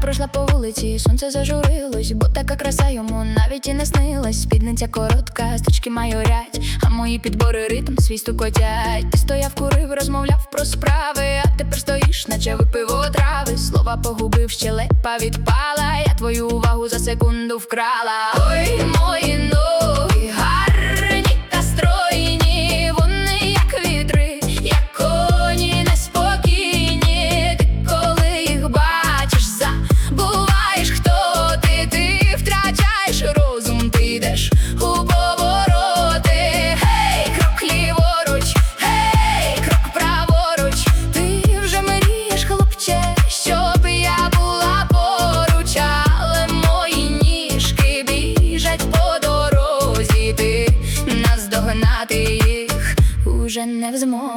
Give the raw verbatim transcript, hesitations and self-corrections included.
пройшла по вулиці, сонце зажурилось, бо така краса йому навіть і не снилась. Спідниця коротка, стрічки майорять, а мої підбори ритм свій стукотять. Ти стояв, курив, розмовляв про справи, а тепер стоїш, наче випив отрави. Слова погубив, щелепа відпала, я твою увагу за секунду вкрала. Ой, мої ноги гарні та стройні, вони як вітри, як коні неспокійні. Ти коли їх бачиш, забуваєш, хто ти, ти втрачаєш розум, ти йдеш у повороти. Гей, крок ліворуч, гей, крок праворуч, ти вже мрієш, хлопче, щоб я була поруч, але мої ніжки біжать по дорозі, ти наздогнати їх уже не в змозі.